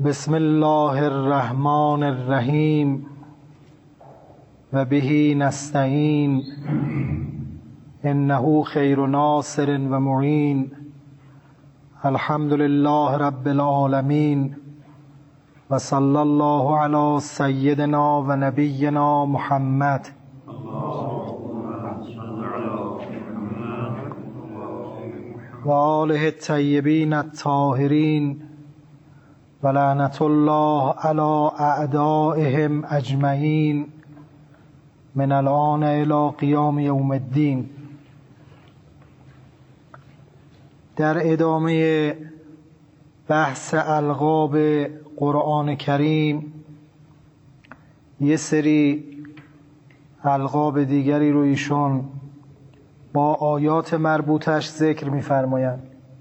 بسم الله الرحمن الرحیم و به نستعین انه خیر ناصر و معین. الحمد لله رب العالمین و صلی الله علی سیدنا و نبینا محمد. و آله الطیبین الطاهرین و لعنت الله علی اعدائهم اجمعین من الآن الی قیام یوم الدین. در ادامه بحث القاب قرآن کریم یه سری القاب دیگری رو ایشون با آیات مربوطش ذکر می‌فرمایند.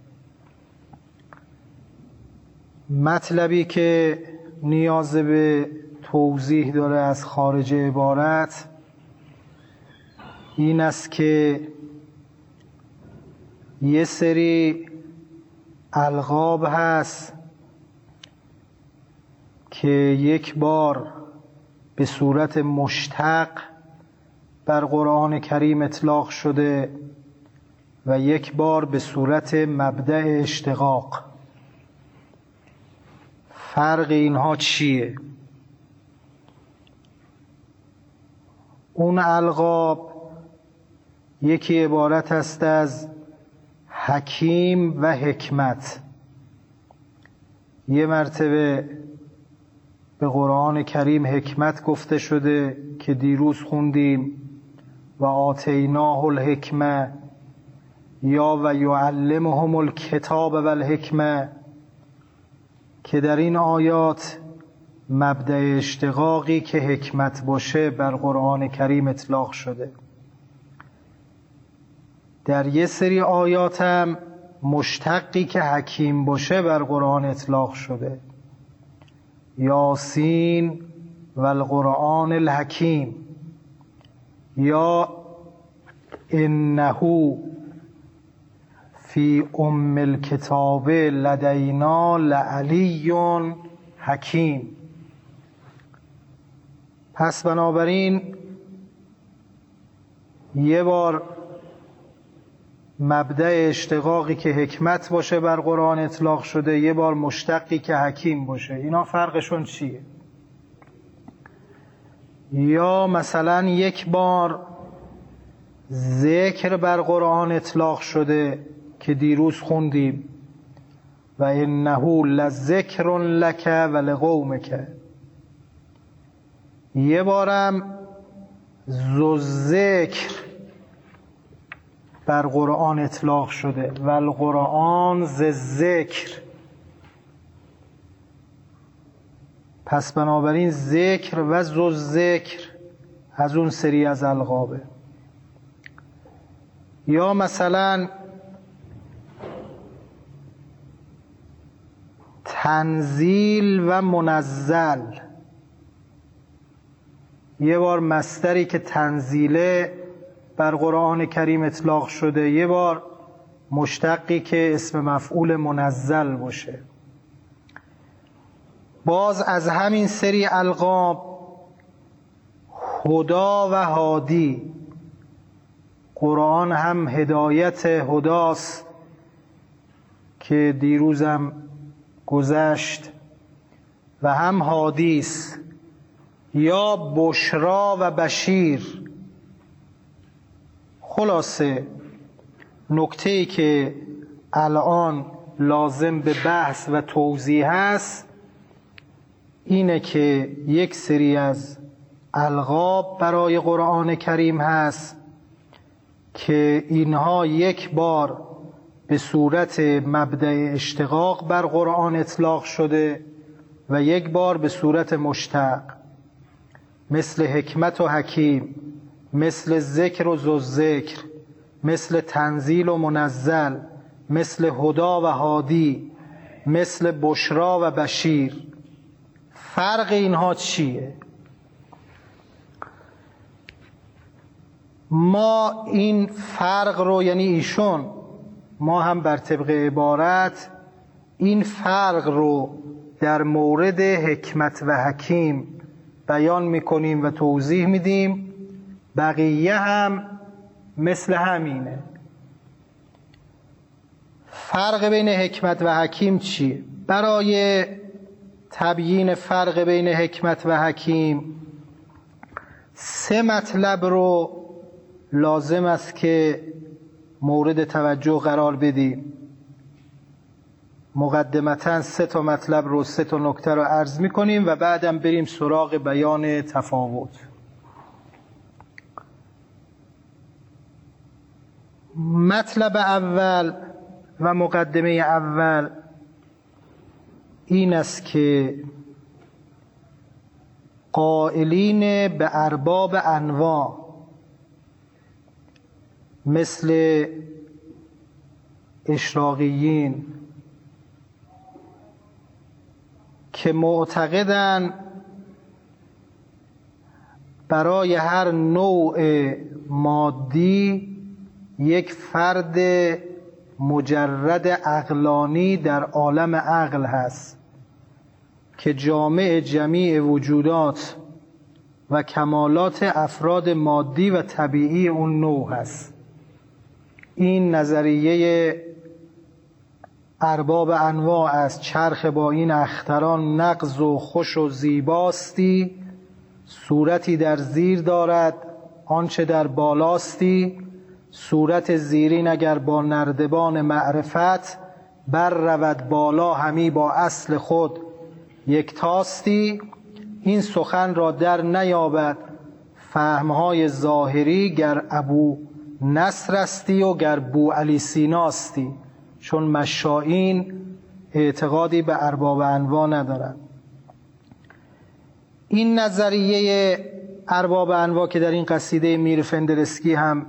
مطلبی که نیاز به توضیح داره از خارج عبارت این است که یه سری القاب هست که یک بار به صورت مشتق بر قرآن کریم اطلاق شده و یک بار به صورت مبدأ اشتقاق. فرق اینها چیه؟ اون القاب یکی عبارت است از حکیم و حکمت. یه مرتبه به قرآن کریم حکمت گفته شده که دیروز خوندیم و آتیناه الحکمه یا و یعلمهم الکتاب و الحکمه، که در این آیات مبدأ اشتقاقی که حکمت باشه بر قرآن کریم اطلاق شده. در یه سری آیات هم مشتقی که حکیم باشه بر قرآن اطلاق شده. یاسین و القرآن الحکیم یا انه فی ام الکتاب لدینا لعلی حکیم. پس بنابراین یه بار مبدأ اشتقاقی که حکمت باشه بر قرآن اطلاق شده، یه بار مشتقی که حکیم باشه. اینا فرقشون چیه؟ یا مثلا یک بار ذکر بر قرآن اطلاق شده که دیروز خوندیم و انه لذکر لک و لقومک. یه بارم ذوالذکر بر قرآن اطلاق شده و القرآن ذی الذکر. پس بنابراین ذکر و ذوالذکر از اون سری از القابه. یا مثلا تنزیل و منزل، یه بار مصدری که تنزیله بر قرآن کریم اطلاق شده، یه بار مشتقی که اسم مفعول منزل باشه. باز از همین سری القاب هدا و هادی، قرآن هم هدایت هداست که دیروزم گذشت و هم هادیست. یا بشرا و بشیر. خلاصه نکته‌ای که الان لازم به بحث و توضیح هست اینه که یک سری از القاب برای قرآن کریم هست که اینها یک بار به صورت مبدأ اشتقاق بر قرآن اطلاق شده و یک بار به صورت مشتق، مثل حکمت و حکیم، مثل ذکر و ذوالذکر، مثل تنزیل و منزل، مثل هدا و هادی، مثل بشرا و بشیر. فرق اینها چیه؟ ما این فرق رو، یعنی ایشون، ما هم بر طبق عبارت این فرق رو در مورد حکمت و حکیم بیان میکنیم و توضیح میدیم، بقیه هم مثل همینه. فرق بین حکمت و حکیم چیه؟ برای تبیین فرق بین حکمت و حکیم 3 مطلب رو لازم است که مورد توجه قرار بدیم. مقدمتاً 3 مطلب رو 3 نکته رو عرض میکنیم و بعدم بریم سراغ بیان تفاوت. مطلب اول و مقدمه اول این است که قائلین به ارباب انواع مثل اشراقیین که معتقدن برای هر نوع مادی یک فرد مجرد عقلانی در عالم عقل هست که جامع جمیع وجودات و کمالات افراد مادی و طبیعی اون نوع هست. این نظریه ارباب انواع است. چرخ با این اختران نغز و خوش و زیباستی، صورتی در زیر دارد آنچه در بالاستی، صورت زیرین اگر با نردبان معرفت، بر رود بالا همی با اصل خود یکتاستی. این سخن را در نیابد فهمهای ظاهری، گر ابو نصر استی و گر بو علی سیناستی. چون مشائین اعتقادی به ارباب انواع ندارند. این نظریه ارباب انواع که در این قصیده میر فندرسکی هم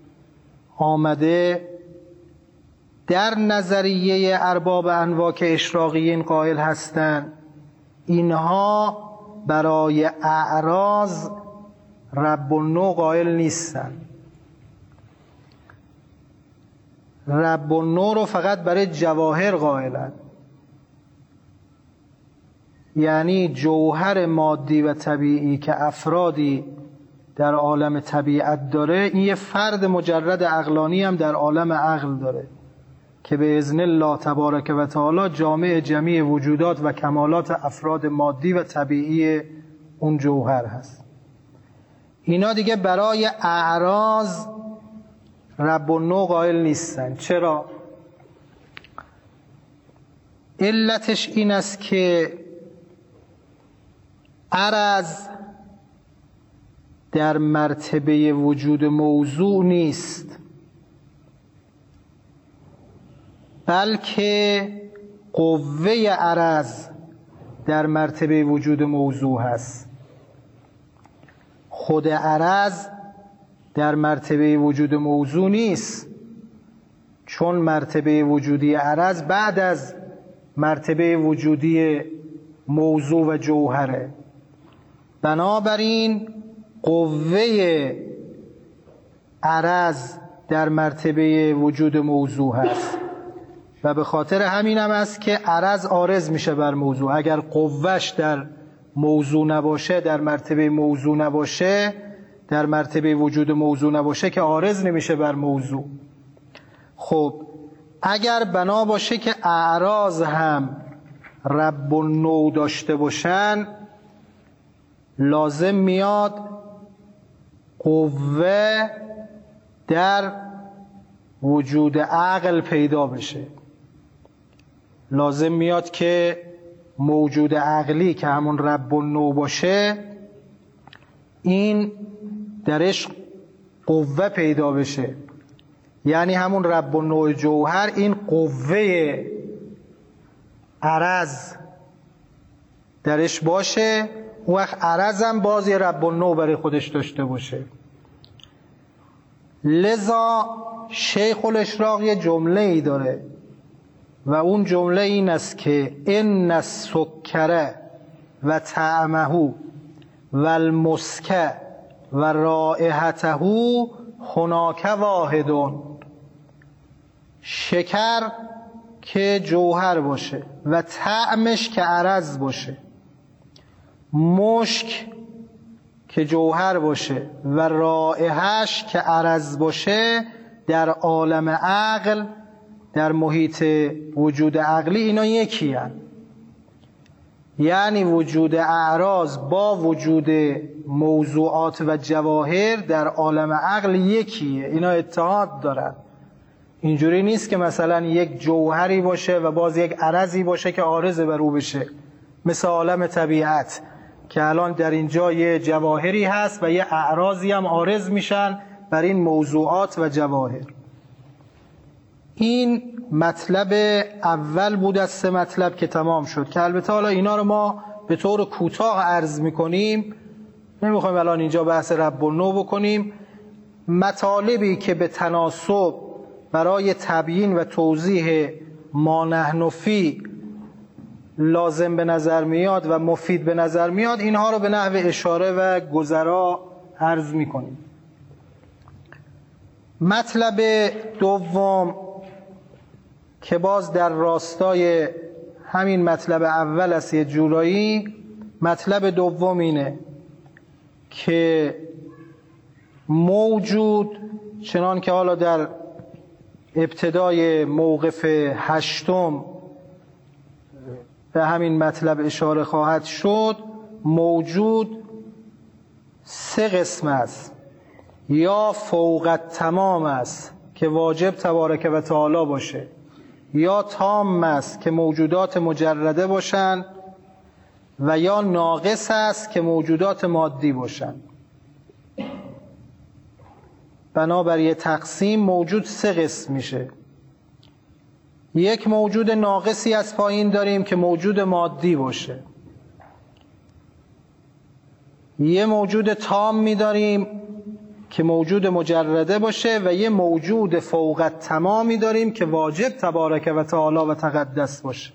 آمده، در نظریه ارباب انواع که اشراقیین قائل هستند، اینها برای اعراض رب النوع قائل نیستند. رب النوع رو فقط برای جواهر قائلند، یعنی جوهر مادی و طبیعی که افرادی در عالم طبیعت داره، این یه فرد مجرد عقلانی هم در عالم عقل داره که به اذن الله تبارک و تعالی جامع جمیع وجودات و کمالات افراد مادی و طبیعی اون جوهر هست. اینا دیگه برای اعراض رب النوع قائل نیستن. چرا؟ علتش این است که عرض در مرتبه وجود موضوع نیست، بلکه قوه عرض در مرتبه وجود موضوع هست. خود عرض در مرتبه وجود موضوع نیست، چون مرتبه وجودی عرض بعد از مرتبه وجودی موضوع و جوهره. بنابراین قوه عرض در مرتبه وجود موضوع هست و به خاطر همین هم است که عرض عارض میشه بر موضوع. اگر قوهش در موضوع نباشه، در مرتبه موضوع نباشه، در مرتبه وجود موضوع نباشه که عارض نمیشه بر موضوع. خب اگر بنا باشه که اعراض هم رب النوع داشته باشن، لازم میاد قوه در وجود عقل پیدا بشه. لازم میاد که موجود عقلی که همون رب النوع باشه، این درش قوه پیدا بشه، یعنی همون رب النوع جوهر این قوه عرض درش باشه. اون وقت عرض هم باز یه رب النوع برای خودش داشته باشه. لذا شیخ الاشراق یه جمله ای داره و اون جمله این است که ان السکر و طعمه و المسک و رائحته هناک واحدون. شکر که جوهر باشه و طعمش که عرض باشه، مشک که جوهر باشه و رائحش که عرض باشه، در عالم عقل، در محیط وجود عقلی اینا یکی هن. یعنی وجود اعراض با وجود موضوعات و جواهر در عالم عقل یکیه، اینا اتحاد دارن. اینجوری نیست که مثلا یک جوهری باشه و باز یک عرضی باشه که عارض بر او بشه، مثل عالم طبیعت که الان در اینجا یه جواهری هست و یه اعراضی هم عارض میشن بر این موضوعات و جواهر. این مطلب اول بود از 3 مطلب که تمام شد، که البته حالا اینا رو ما به طور کوتاه عرض میکنیم، نمیخوایم الان اینجا بحث رب النوع بکنیم. مطالبی که به تناسب برای تبیین و توضیح ما نحن فی لازم به نظر میاد و مفید به نظر میاد، اینها رو به نحو اشاره و گذرا عرض میکنیم. مطلب دوم که باز در راستای همین مطلب اول است یه جورایی، مطلب دوم اینه که موجود، چنان که حالا در ابتدای موقف 8 به همین مطلب اشاره خواهد شد، موجود 3 قسم است. یا فوق التمام است که واجب تبارک و تعالی باشه، یا تام است که موجودات مجرده باشن، و یا ناقص است که موجودات مادی باشن. بنابر یه تقسیم موجود 3 قسم میشه. یک موجود ناقصی از پایین داریم که موجود مادی باشه، یه موجود تام می‌داریم که موجود مجرده باشه، و یه موجود فوق التمامی داریم که واجب تبارک و تعالی و تقدس باشه.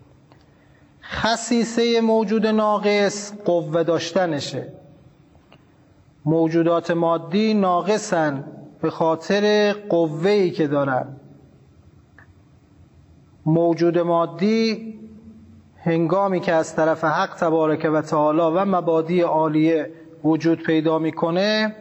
خصیصه موجود ناقص قوه داشتنشه. موجودات مادی ناقصن به خاطر قوه‌ای که دارن. موجود مادی هنگامی که از طرف حق تبارک و تعالی و مبادی عالیه وجود پیدا میکنه،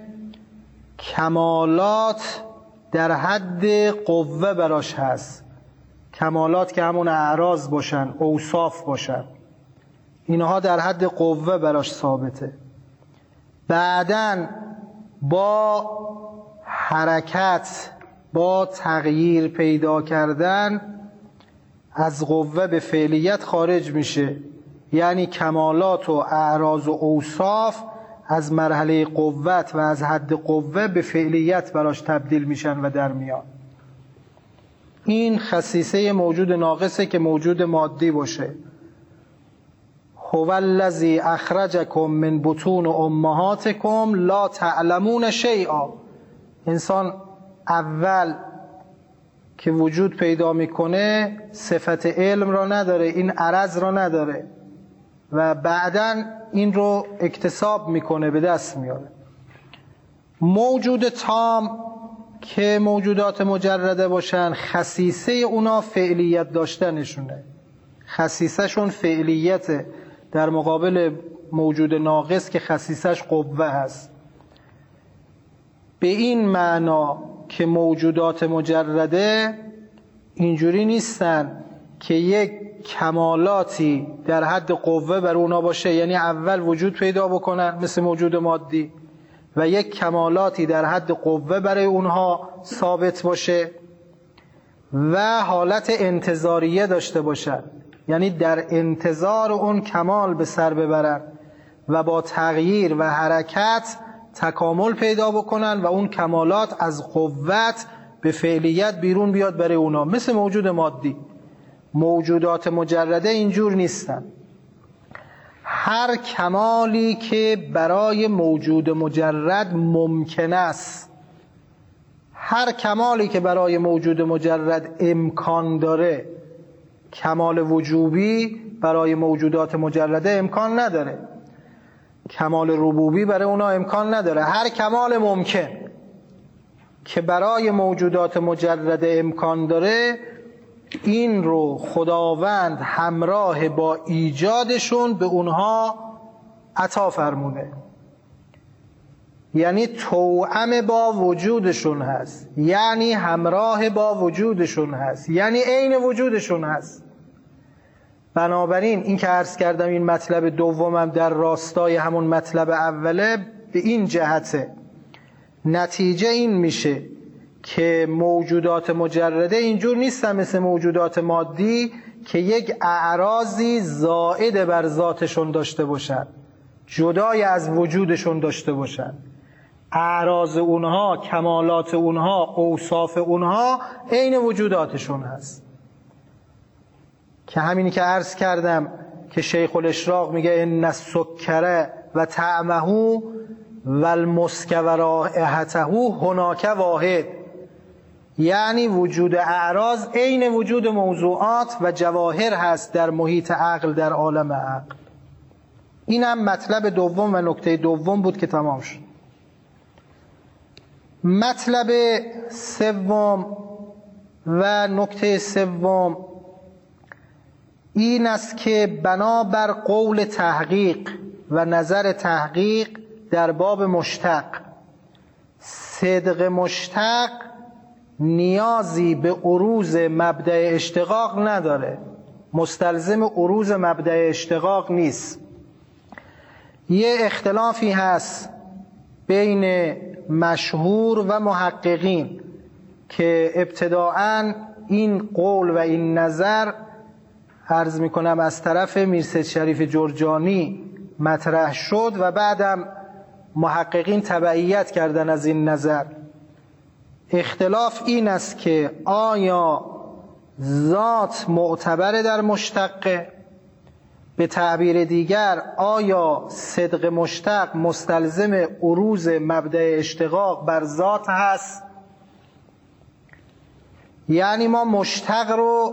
کمالات در حد قوه براش هست. کمالات که همون اعراض باشن، اوصاف باشن، اینها در حد قوه براش ثابته. بعدن با حرکت، با تغییر پیدا کردن از قوه به فعلیت خارج میشه. یعنی کمالات و اعراض و اوصاف از مرحله قوت و از حد قوه به فعلیت براش تبدیل میشن و در میان. این خصیصه موجود ناقصه که موجود مادی باشه. هو الذی اخرجکم من بطون امهاتکم لا تعلمون شیئا. انسان اول که وجود پیدا میکنه صفت علم را نداره، این عرض را نداره، و بعداً این رو اکتساب میکنه، به دست میاره. موجود تام که موجودات مجرده باشن، خصیصه اونا فعلیت داشتنشونه. خصیصه شون فعلیته، در مقابل موجود ناقص که خصیصش قوه هست. به این معنا که موجودات مجرده اینجوری نیستن که یک کمالاتی در حد قوه بر اونا باشه، یعنی اول وجود پیدا بکنن مثل موجود مادی، و یک کمالاتی در حد قوه برای اونها ثابت باشه و حالت انتظاریه داشته باشن، یعنی در انتظار اون کمال به سر ببرن و با تغییر و حرکت تکامل پیدا بکنن و اون کمالات از قوت به فعلیت بیرون بیاد برای اونا، مثل موجود مادی. موجودات مجرده اینجور نیستن. هر کمالی که برای موجود مجرد ممکن است، هر کمالی که برای موجود مجرد امکان داره، کمال وجوبی برای موجودات مجرده امکان نداره، کمال ربوبی برای اونا امکان نداره. هر کمال ممکن که برای موجودات مجرده امکان داره، این رو خداوند همراه با ایجادشون به اونها عطا فرموده، یعنی توأم با وجودشون هست، یعنی همراه با وجودشون هست، یعنی عین وجودشون هست. بنابراین این که عرض کردم این مطلب دومم در راستای همون مطلب اوله به این جهته. نتیجه این میشه که موجودات مجرده اینجور نیستن مثل موجودات مادی که یک اعراضی زائد بر ذاتشون داشته باشن، جدای از وجودشون داشته باشن. اعراض اونها، کمالات اونها، اوصاف اونها عین وجوداتشون هست، که همینی که عرض کردم که شیخ الاشراق میگه ان السکر و طعمه و المسک و رائحته هناک واحد، یعنی وجود اعراض عین وجود موضوعات و جواهر هست در محیط عقل، در عالم عقل. اینم مطلب دوم و نکته دوم بود که تمام شد. مطلب سوم و نکته سوم این است که بنابر قول تحقیق و نظر تحقیق در باب مشتق، صدق مشتق نیازی به عروض مبدأ اشتقاق نداره، مستلزم عروض مبدأ اشتقاق نیست. یه اختلافی هست بین مشهور و محققین که ابتداعاً این قول و این نظر عرض میکنم از طرف میرسید شریف جرجانی مطرح شد و بعدم محققین تبعیت کردن از این نظر. اختلاف این است که آیا ذات معتبر در مشتقه؟ به تعبیر دیگر آیا صدق مشتق مستلزم عروض مبدأ اشتقاق بر ذات هست؟ یعنی ما مشتق رو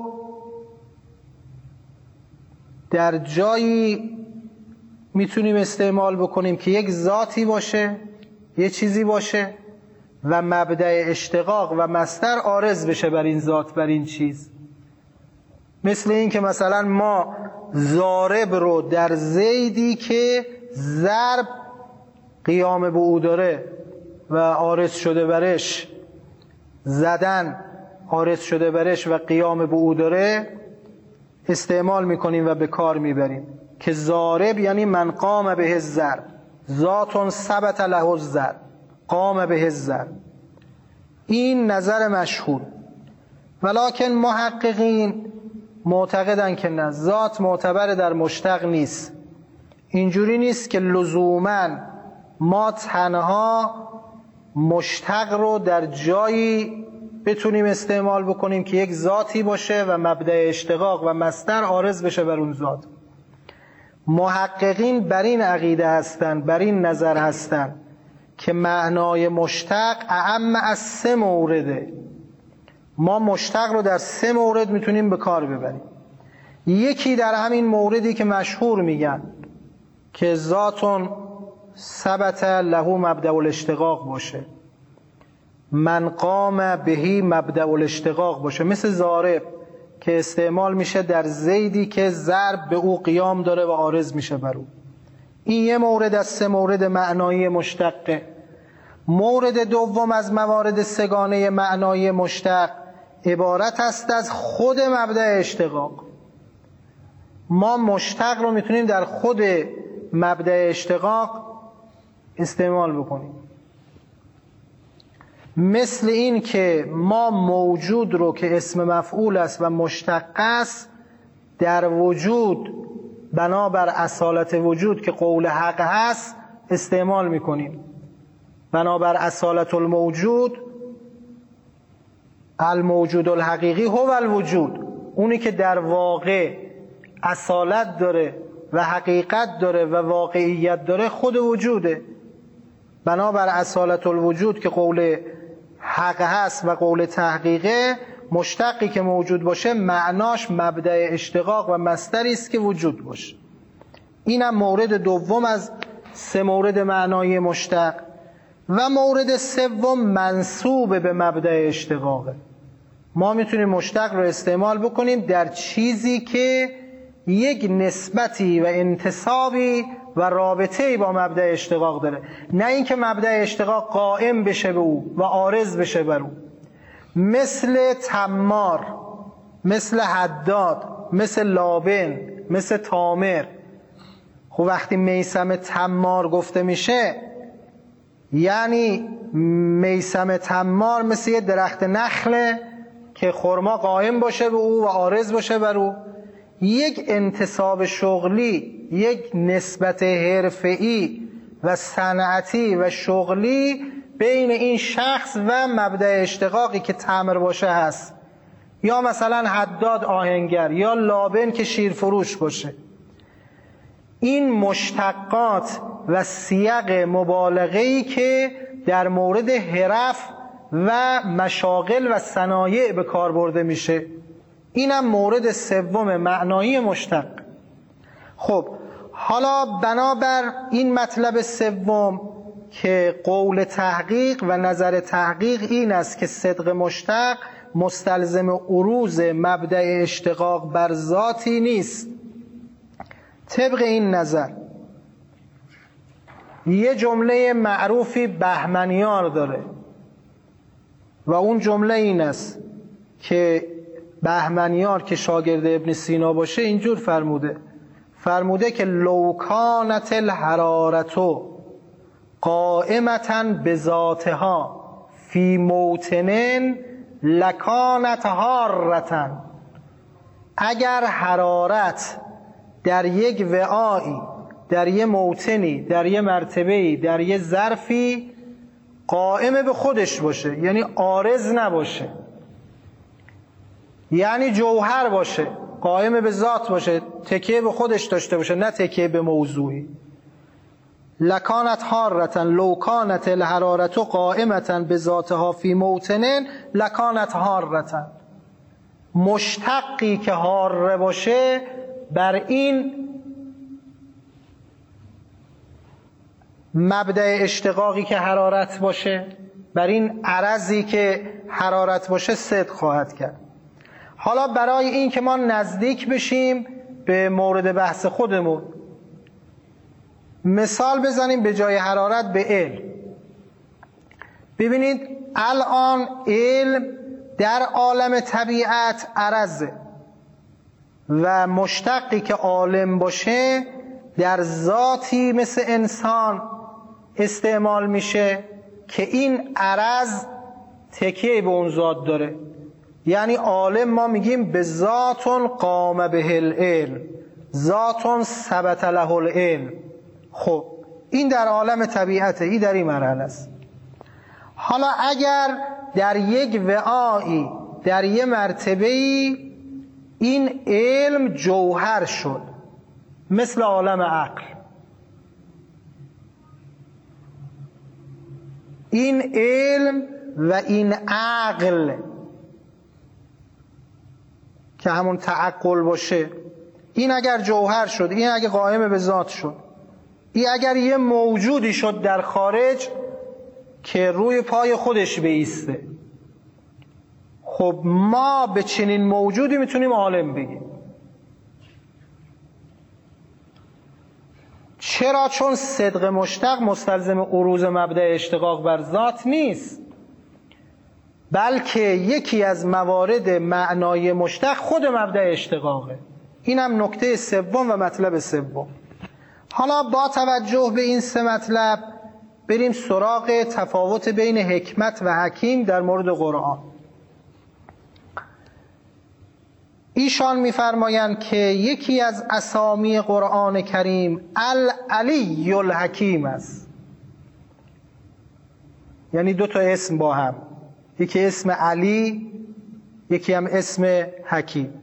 در جایی میتونیم استعمال بکنیم که یک ذاتی باشه، یه چیزی باشه و مبدأ اشتقاق و مصدر عارض بشه بر این ذات، بر این چیز. مثل این که مثلا ما ضارب رو در زیدی که ضرب قیام به او داره و عارض شده برش، زدن عارض شده برش و قیام به او داره استعمال میکنیم و به کار میبریم که ضارب یعنی من قام به الضرب، ذات ثبت له الضرب، قام به الضرب. این نظر مشهور. ولکن محققین معتقدن که نه، ذات معتبر در مشتق نیست. اینجوری نیست که لزوماً ما تنها مشتق رو در جایی بتونیم استعمال بکنیم که یک ذاتی باشه و مبدأ اشتقاق و مصدر عارض بشه بر اون ذات. محققین بر این عقیده هستند، بر این نظر هستند که معنای مشتق اعم از 3 مورده. ما مشتق رو در 3 مورد میتونیم به کار ببریم. یکی در همین موردی که مشهور میگن که ذاتون ثبت له مبدأ الاشتقاق باشه، من قام بهی مبدأ الاشتقاق باشه، مثل ضارب که استعمال میشه در زیدی که ضرب به او قیام داره و عارض میشه بر او. این یه مورد از 3 مورد معنایی مشتقه. مورد دوم از موارد 3 گانه معنایی مشتق عبارت است از خود مبدأ اشتقاق. ما مشتق رو میتونیم در خود مبدأ اشتقاق استعمال بکنیم. مثل این که ما موجود رو که اسم مفعول است و مشتق است در وجود بنابر اصالت وجود که قول حق هست استعمال میکنیم. بنابر اصالت الموجود، الموجود الحقیقی هو الوجود، اونی که در واقع اصالت داره و حقیقت داره و واقعیت داره خود وجوده. بنابر اصالت الوجود که قول حق هست و قول تحقیقه، مشتقی که موجود باشه معناش مبدأ اشتقاق و مصدری است که وجود باشه. اینم مورد دوم از 3 مورد معنایی مشتق. و مورد سوم منسوب به مبدأ اشتقاقه. ما میتونیم مشتق رو استعمال بکنیم در چیزی که یک نسبتی و انتسابی و رابطه‌ای با مبدأ اشتقاق داره، نه اینکه مبدأ اشتقاق قائم بشه به او و عارض بشه بر او. مثل تمار، مثل حداد، مثل لابن، مثل تامر. خب وقتی میثم تمار گفته میشه، یعنی میثم تمار مثل یه درخت نخله که خرما قائم باشه به او و عارض باشه بر او. یک انتساب شغلی، یک نسبت حرفه‌ای و صنعتی و شغلی بین این شخص و مبدأ اشتقاقی که تمر باشه هست، یا مثلا حداد آهنگر، یا لابن که شیرفروش باشه. این مشتقات و سیاق مبالغه‌ای که در مورد حرف و مشاغل و صنایع به کار برده میشه، اینم مورد سوم معنایی مشتق. خب حالا بنابر این مطلب سوم که قول تحقیق و نظر تحقیق این است که صدق مشتق مستلزم عروض مبدأ اشتقاق بر ذاتی نیست، طبق این نظر یه جمله معروفی بهمنیار داره و اون جمله این است که بهمنیار که شاگرد ابن سینا باشه اینجور فرموده که لو کانت الحرارتو قائمتا بذاتها فی موطن لکانت حارتا. اگر حرارت در یک وعایی، در یک موطنی، در یک مرتبه‌ای، در یک ظرفی قائم به خودش باشه، یعنی عارض نباشه، یعنی جوهر باشه، قائم به ذات باشه، تکیه به خودش داشته باشه، نه تکیه به موضوعی. لکانت حارتا، لو کانت الحرارت قائمتا بذاتها فی موطن لکانت حارتا. مشتقی که حاره باشه بر این مبدأ اشتقاقی که حرارت باشه، بر این عرضی که حرارت باشه صدق خواهد کرد. حالا برای این که ما نزدیک بشیم به مورد بحث خودمون، مثال بزنیم به جای حرارت به علم. ببینید الان علم در عالم طبیعت عرضه و مشتقی که عالم باشه در ذاتی مثل انسان استعمال میشه که این عرض تکیه به اون ذات داره. یعنی عالم ما میگیم به ذاتون قام به العلم، ذاتون ثبت له العلم. خب این در عالم طبیعته، این در این مرحله است. حالا اگر در یک وعایی، در یک مرتبه‌ای این علم جوهر شد، مثل عالم عقل، این علم و این عقل که همون تعقل باشه، این اگر جوهر شد، این اگر قائم به ذات شد، این اگر یه موجودی شد در خارج که روی پای خودش بایسته، خب ما به چنین موجودی میتونیم عالم بگیم. چرا؟ چون صدق مشتق مستلزم عروض مبدأ اشتقاق بر ذات نیست، بلکه یکی از موارد معنای مشتق خود مبدأ اشتقاقه. اینم نکته سوم و مطلب سوم. حالا با توجه به این سه مطلب بریم سراغ تفاوت بین حکمت و حکیم در مورد قرآن. ایشان می‌فرمایند که یکی از اسامی قرآن کریم العلی الحکیم است، یعنی دو تا اسم با هم، یکی اسم علی، یکی هم اسم حکیم.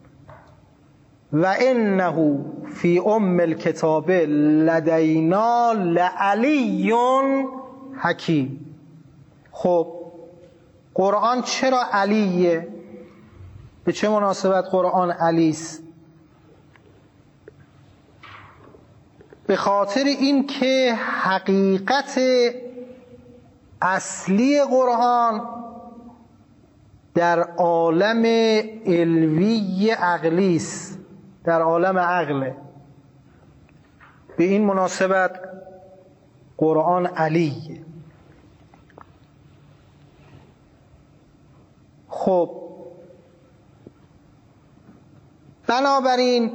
و انه فی ام الکتاب لدینا لعلی حکیم. خب قرآن چرا علیه؟ به چه مناسبت قرآن علی است؟ به خاطر این که حقیقت اصلی قرآن در عالم علوی عقلی است، در عالم عقله. به این مناسبت قرآن علیه. خب بنابراین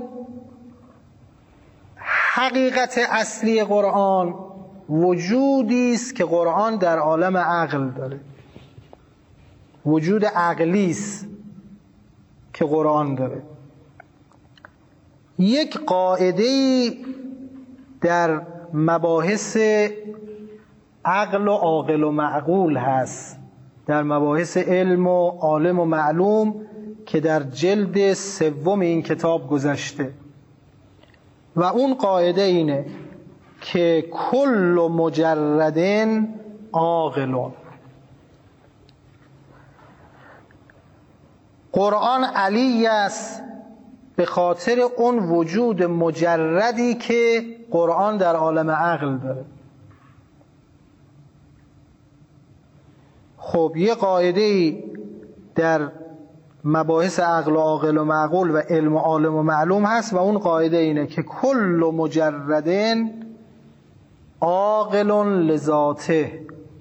حقیقت اصلی قرآن وجودی است که قرآن در عالم عقل داره، وجود عقلی است که قرآن داره. یک قاعده‌ای در مباحث عقل و عاقل و معقول هست، در مباحث علم و عالم و معلوم که در جلد 3 این کتاب گذشته، و اون قاعده اینه که کل مجرد عاقل. قرآن علی است به خاطر اون وجود مجردی که قرآن در عالم عقل داره. خب یه قاعده‌ای در مباحث عقل و عاقل و معقول و علم و عالم و معلوم هست و اون قاعده اینه که کل مجرد عاقل لذاته.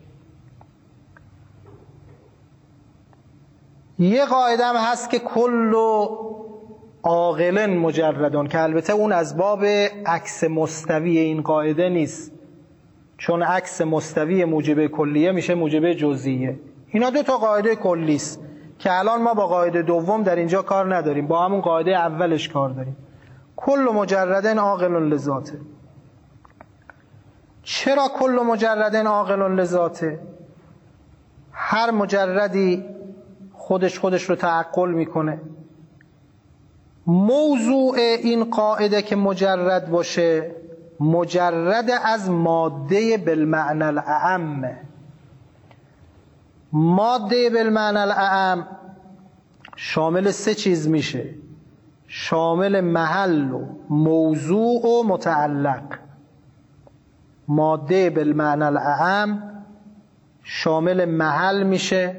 یه قاعده هم هست که کل عاقل مجردون، که البته اون از باب عکس مستوی این قاعده نیست، چون عکس مستوی موجب کلیه میشه موجب جزئیه. اینا 2 تا قاعده کلی است که الان ما با قاعده دوم در اینجا کار نداریم، با همون قاعده اولش کار داریم. کل مجرد عاقل لذاته. چرا کل مجرد عاقل لذاته؟ هر مجردی خودش رو تعقل میکنه. موضوع این قاعده که مجرد باشه، مجرد از ماده بالمعنی الاعم. ماده بالمعنی الاعم شامل 3 چیز میشه، شامل محل و موضوع و متعلق. ماده بالمعنی الاعم شامل محل میشه،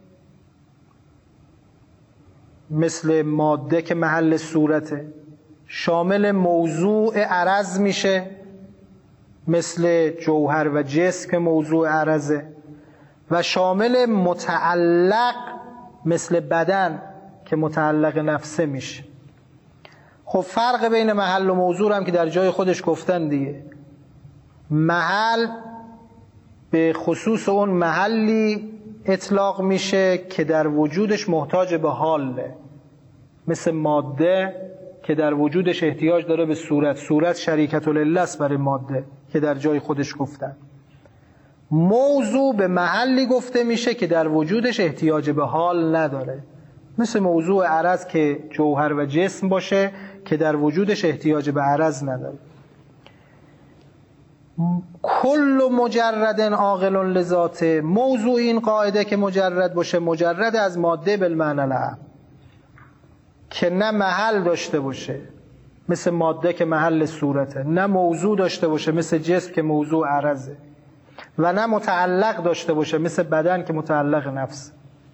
مثل ماده که محل صورته. شامل موضوع عرض میشه، مثل جوهر و جسم که موضوع عرضه. و شامل متعلق مثل بدن که متعلق نفسه میشه. خب فرق بین محل و موضوع هم که در جای خودش گفتن دیگه. محل به خصوص اون محلی اطلاق میشه که در وجودش محتاج به حاله، مثل ماده که در وجودش احتیاج داره به صورت. صورت شریکت لله است برای ماده که در جای خودش گفتن. موضوع به محلی گفته میشه که در وجودش احتیاج به حال نداره، مثل موضوع عرض که جوهر و جسم باشه که در وجودش احتیاج به عرض نداره. کل مجرد عاقل لذاته. موضوع این قاعده که مجرد باشه، مجرد از ماده بالمعنی الاعم، که نه محل داشته باشه مثل ماده که محل صورته، نه موضوع داشته باشه مثل جسم که موضوع عرضه، و نه متعلق داشته باشه مثل بدن که متعلق نفس.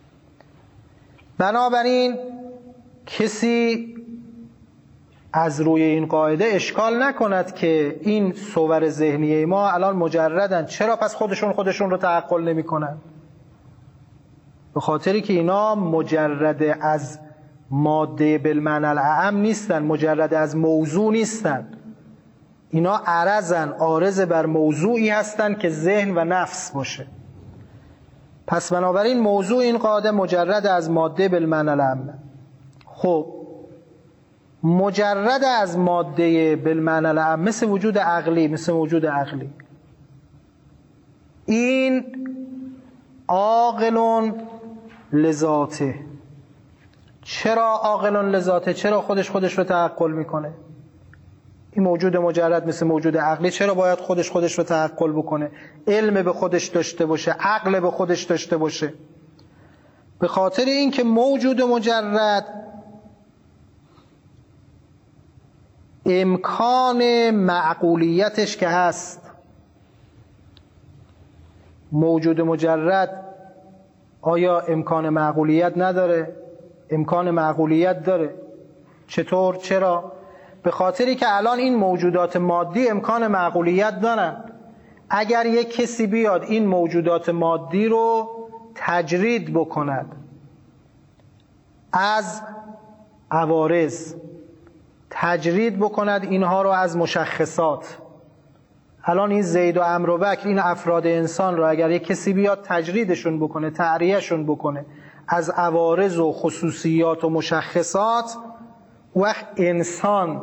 بنابراین کسی از روی این قاعده اشکال نکند که این صور ذهنیه ما الان مجردن، چرا پس خودشون رو تعقل نمی کنن؟ به خاطری که اینا مجرد از ماده بالمعنی الاعم نیستن، مجرد از موضوع نیستن. اینا عرضن، عارض بر موضوعی هستن که ذهن و نفس باشه. پس بنابراین موضوع این قاعده مجرد از ماده بالمعنی الاعم. خب مجرد از ماده بالمعنی الاعم مثل وجود عقلی، مثل وجود عقلی، این عاقل لذاته. چرا عاقل لذاته؟ چرا خودش رو تعقل میکنه؟ این موجود مجرد مثل موجود عقلی چرا باید خودش رو تعقل بکنه؟ علم به خودش داشته باشه، عقل به خودش داشته باشه. به خاطر اینکه موجود مجرد امکان معقولیتش که هست، موجود مجرد آیا امکان معقولیت نداره؟ امکان معقولیت داره. چطور؟ چرا؟ به خاطری که الان این موجودات مادی امکان معقولیت دارن. اگر یک کسی بیاد این موجودات مادی رو تجرید بکند از عوارض، تجرید بکند اینها رو از مشخصات، الان این زید و عمرو و بکر، این افراد انسان رو اگر یک کسی بیاد تجریدشون بکنه، تعریهشون بکنه از عوارض و خصوصیات و مشخصات، وقت انسان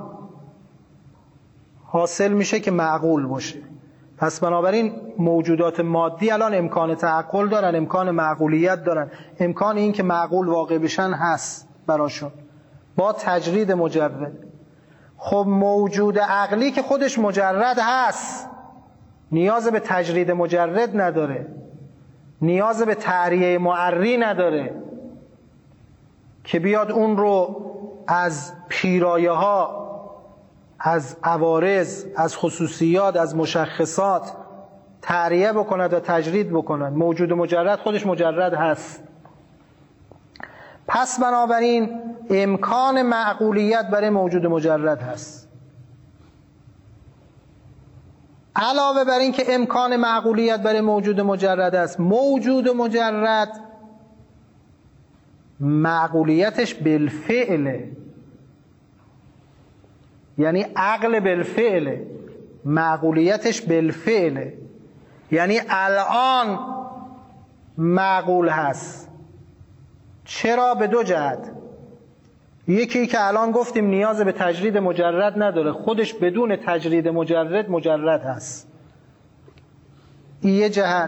حاصل میشه که معقول باشه. پس بنابراین موجودات مادی الان امکان تعقل دارن، امکان معقولیت دارن، امکان این که معقول واقع بشن هست براشون با تجرید مجرد. خب موجود عقلی که خودش مجرد هست نیاز به تجرید مجرد نداره، نیاز به تعریه معری نداره که بیاد اون رو از پیرایه ها، از عوارض، از خصوصیات، از مشخصات تعریه بکند و تجرید بکند. موجود مجرد خودش مجرد هست. پس بنابراین امکان معقولیت برای موجود مجرد هست. علاوه بر این که امکان معقولیت برای موجود مجرد است، موجود مجرد معقولیتش بالفعله، یعنی عقل بالفعله، معقولیتش بالفعله، یعنی الان معقول هست. چرا؟ به دو جهت. یکی که الان گفتیم نیاز به تجرید مجرد نداره، خودش بدون تجرید مجرد هست، این یه جهت.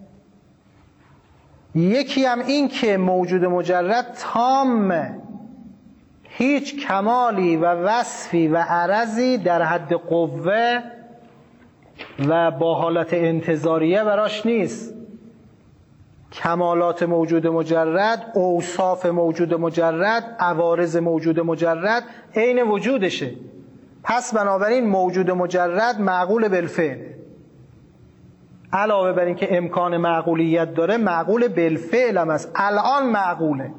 یکی هم این که موجود مجرد تامه، هیچ کمالی و وصفی و عرضی در حد قوه و با حالت انتظاریه براش نیست. کمالات موجود مجرد، اوصاف موجود مجرد، عوارض موجود مجرد عین وجودشه. پس بنابراین موجود مجرد معقول بالفعل، علاوه بر این که امکان معقولیت داره معقول بالفعل هم است، الان معقوله.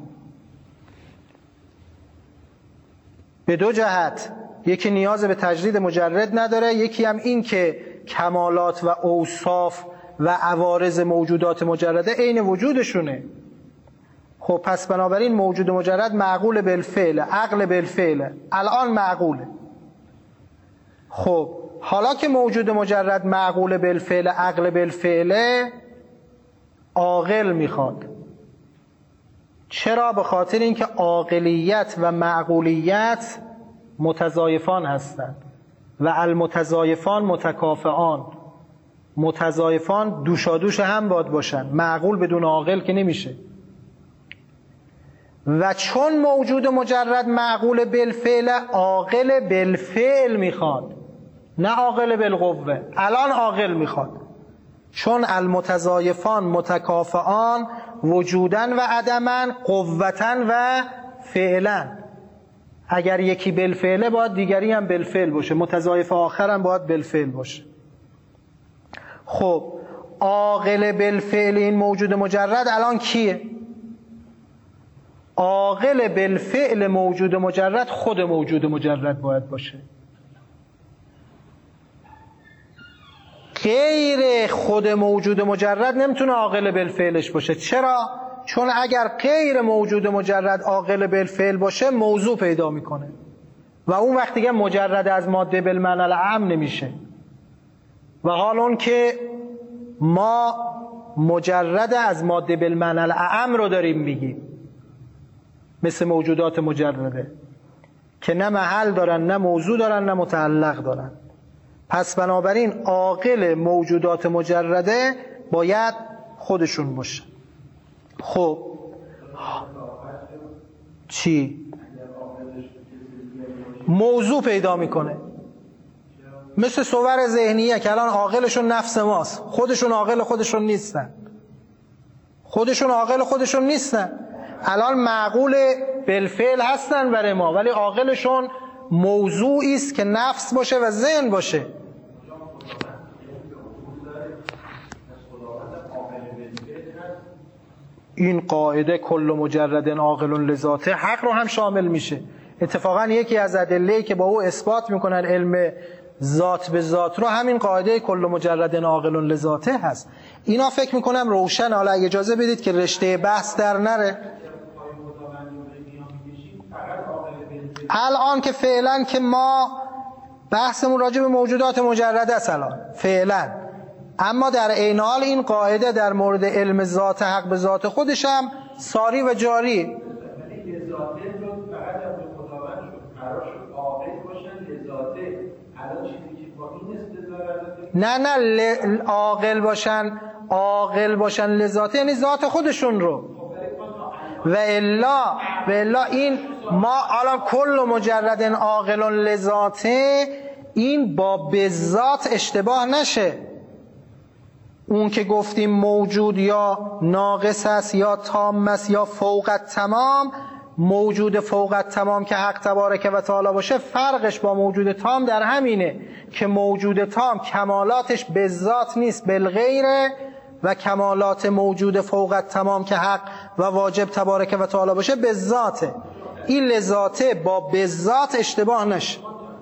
به دو جهت، یکی نیاز به تجرید مجرد نداره، یکی هم این که کمالات و اوصاف و عوارض موجودات مجرده عین وجودشونه. خب پس بنابراین موجود مجرد معقول بالفعل، عقل بالفعل، الان معقوله. خب حالا که موجود مجرد معقول بالفعل، عقل بالفعل، عاقل میخواد. چرا؟ به خاطر اینکه عاقلیت و معقولیت متضایفان هستند و المتضایفان متکافئان. متضایفان دوشادوش هم باید باشن، معقول بدون عاقل که نمیشه. و چون موجود مجرد معقول بالفعل، عاقل بالفعل میخواد، نه عاقل بالقوه. الان عاقل میخواد، چون المتضایفان متکافئان وجودن و عدمن، قوتن و فعلا. اگر یکی بالفعله باید دیگری هم بالفعل باشه، متضایف آخر هم باید بالفعل باشه. خب عاقل بالفعل این موجود مجرد الان کیه؟ عاقل بالفعل موجود مجرد خود موجود مجرد باید باشه. غیر خود موجود مجرد نمیتونه عاقل بالفعلش باشه. چرا؟ چون اگر غیر موجود مجرد عاقل بالفعل باشه موضوع پیدا میکنه و اون وقت دیگه مجرد از ماده بالمعنی الاعم نمیشه. و حال اون که ما مجرد از ماده بالمعنی الاعم رو داریم میگیم، مثل موجودات مجرده که نه محل دارن، نه موضوع دارن، نه متعلق دارن. پس بنابراین عاقل موجودات مجرده باید خودشون باشه. خب چی؟ موضوع پیدا میکنه، مثل صور ذهنیه که الان عاقلشون نفس ماست، خودشون عاقل خودشون نیستن، خودشون عاقل خودشون نیستن. الان معقول بالفعل هستن برای ما، ولی عاقلشون موضوعی است که نفس باشه و ذهن باشه. این قاعده کل مجرد عاقل لذاته حق رو هم شامل میشه. اتفاقا یکی از ادله‌ای که با او اثبات میکنن علم ذات به ذات رو همین قاعده کل مجرد عاقل لذاته هست. اینا فکر میکنم روشن. حالا اگه اجازه بدید که رشته بحث در نره. الان که فعلا که ما بحثمون راجع به موجودات مجرده است الان فعلا، اما در عین حال این قاعده در مورد علم ذات حق به ذات خودش هم ساری و جاری. نه عاقل باشن لذاته یعنی ذات خودشون رو. و الا این ما الان کل مجرد عاقل لذاته این با بذات اشتباه نشه. اون که گفتیم موجود یا ناقص است یا تام است یا فوق التمام، موجود فوق التمام که حق تبارک و تعالی باشه فرقش با موجود تام در همینه که موجود تام کمالاتش بذات نیست بالغیره و کمالات موجود فوق التمام که حق و واجب تبارک و تعالی باشه بذاته. این لذاته با بذات اشتباه نشه.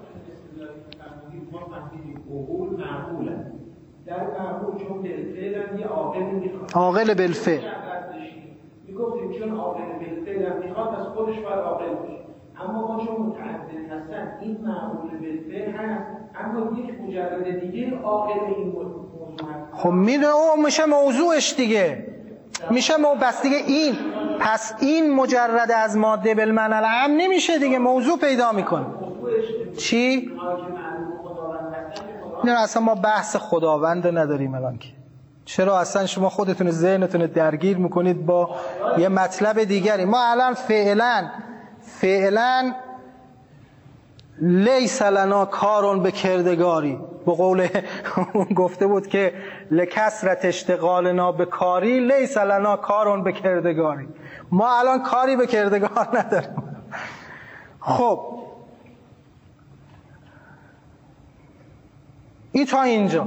در معقول چون بالفعل یه عاقل میخواد، عاقل بالفعل میگفتیم چون عاقل بالفعل میخواد از خودش باید عاقل باشه، اما ما چون متعدد هستن این معقول بالفعل هست اما یک مجرد دیگه عاقل این موضوع هست. خب میدونه او میشه موضوعش دیگه، میشه بس دیگه این پس این مجرد از ماده بالمعنى العام نمیشه دیگه، موضوع پیدا میکنه. چی؟ نه اصلا ما بحث خداوند نداریم الان که. چرا اصلا شما خودتون ذهنتون درگیر میکنید با یه مطلب دیگری؟ ما الان فعلا لیس لنا کارون به کردگاری، به قول گفته بود که لکثرت اشتغالنا به کاری لیس لنا کارون به کردگاری. ما الان کاری به کردگار نداریم. خب این تا اینجا.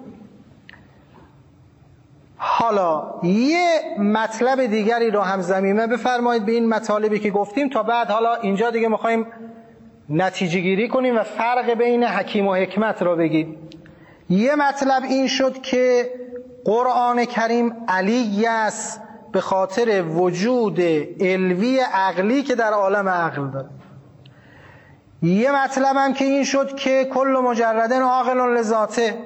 حالا یه مطلب دیگری رو هم ضمیمه بفرمایید به این مطالبی که گفتیم تا بعد. حالا اینجا دیگه میخوایم نتیجه گیری کنیم و فرق بین حکیم و حکمت رو بگیم. یه مطلب این شد که قرآن کریم علی است به خاطر وجود علوی عقلی که در عالم عقل داره. یه مطلب هم که این شد که کل مجردن عاقل لذاته،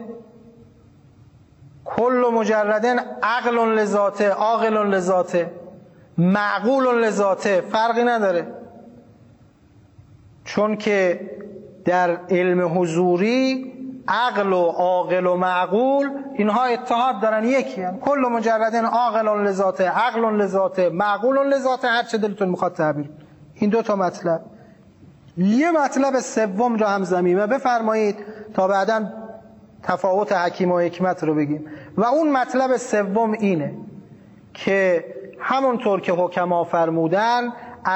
کل مجردن عقل لذاته، عاقل لذاته، معقول لذاته، فرقی نداره. چون که در علم حضوری عقل و عاقل و معقول اینها اتحاد دارن، یکی هم. کل مجردن عاقل لذاته، عقل لذاته، معقول لذاته، هر چه دلتون میخواد تعبیر. این دو تا مطلب. یه مطلب سوم رو هم ضمیمه بفرمایید تا بعداً تفاوت حکیم و حکمت رو بگیم. و اون مطلب سوم اینه که همونطور که حکما فرمودن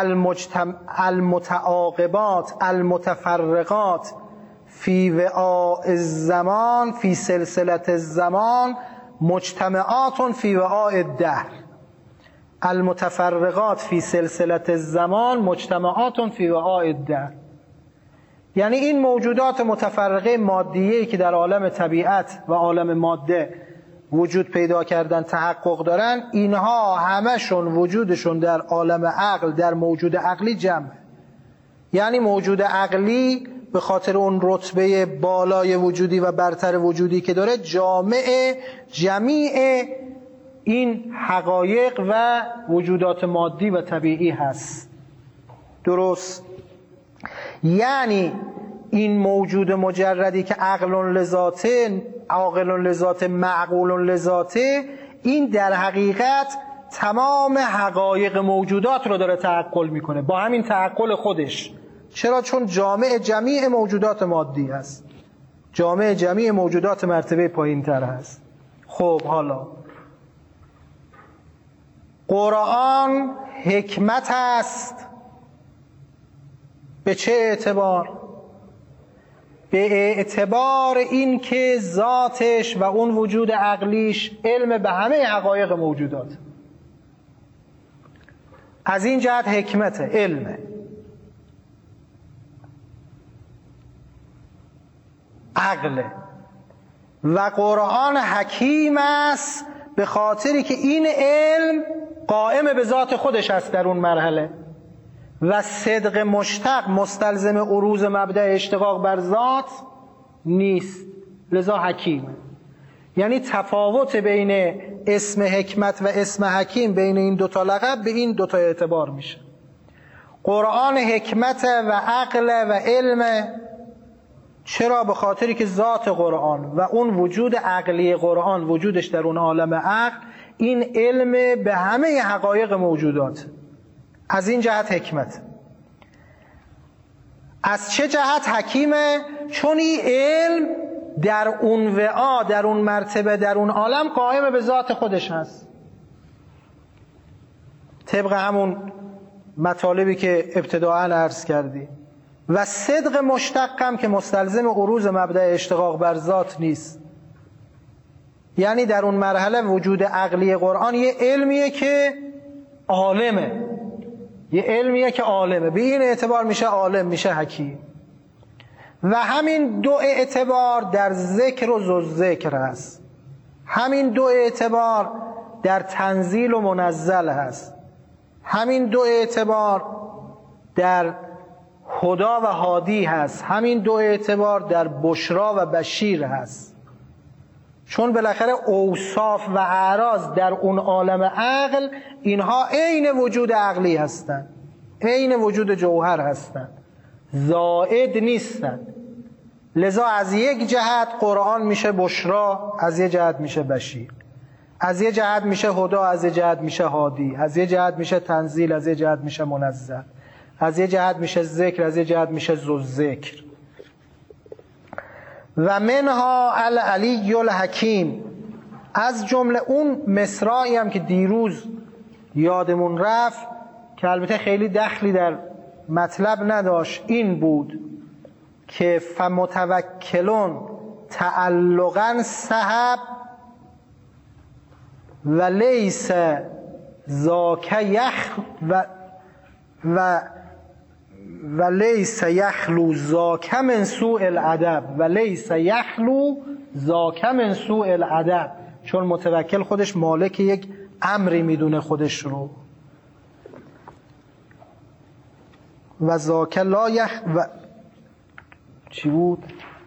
المتعاقبات المتفرقات فی وعاء الزمان فی سلسله الزمان مجتمعات فی وعاء الدهر. المتفرقات فی سلسله الزمان مجتمعات فی وعاء الدهر. یعنی این موجودات متفرقه مادیه‌ای که در عالم طبیعت و عالم ماده وجود پیدا کردن تحقق دارن، اینها همشون وجودشون در عالم عقل در موجود عقلی جمع. یعنی موجود عقلی به خاطر اون رتبه بالای وجودی و برتر وجودی که داره جامع جمیع این حقایق و وجودات مادی و طبیعی هست. درست؟ یعنی این موجود مجردی که عقل لذاته، عاقل لذاته، معقول لذاته، این در حقیقت تمام حقایق موجودات رو داره تعقل میکنه با همین تعقل خودش. چرا؟ چون جامع جمیع موجودات مادی هست، جامع جمیع موجودات مرتبه پایین تر هست. خب حالا قرآن حکمت است به چه اعتبار؟ به اعتبار این که ذاتش و اون وجود عقلیش علم به همه حقایق موجودات. از این جهت حکمت علمه. عقله و قرآن حکیم است به خاطری که این علم قائم به ذات خودش است در اون مرحله و صدق مشتق مستلزم عروض مبدأ اشتقاق بر ذات نیست، لذا حکیمه. یعنی تفاوت بین اسم حکمت و اسم حکیم بین این دوتا لقب به این دوتا اعتبار میشه. قرآن حکمت و عقل و علم. چرا؟ به خاطری که ذات قرآن و اون وجود عقلی قرآن، وجودش در اون عالم عقل، این علم به همه حقایق موجودات. از این جهت حکمت. از چه جهت حکیمه؟ چون این علم در اون وعا، در اون مرتبه، در اون عالم قائم به ذات خودش هست، طبق همون مطالبی که ابتداءً عرض کردی. و صدق مشتقم که مستلزم عروض مبدأ اشتقاق بر ذات نیست. یعنی در اون مرحله وجود عقلی قرآن یه علمیه که عالمه، یه علمیه که عالمه، به این اعتبار میشه عالم، میشه حکیم. و همین دو اعتبار در ذکر و ذوالذکر هست، همین دو اعتبار در تنزیل و منزل هست، همین دو اعتبار در هدا و هادی هست، همین دو اعتبار در بشرا و بشیر هست. چون بالاخره اوصاف و اعراض در اون عالم عقل اینها عین وجود عقلی هستند، عین وجود جوهر هستند، زائد نیستند. لذا از یک جهت قرآن میشه بشرا، از یک جهت میشه بشیر، از یک جهت میشه هدا، از یک جهت میشه هادی، از یک جهت میشه تنزیل، از یک جهت میشه منزل، از یک جهت میشه ذکر، از یک جهت میشه ذوالذکر. و منها العلی الحکیم. از جمله اون مصرعی هم که دیروز یادمون رفت که البته خیلی دخلی در مطلب نداشت، این بود که فمتوکلون تعلقا سحب و لیس ذاک و لیس یخلو ذاک من سوء الادب، و لیس یخلو ذاک من سوء الادب. چون متوکل خودش مالک یک امری میدونه خودش رو. و ذاک لا و چی بود؟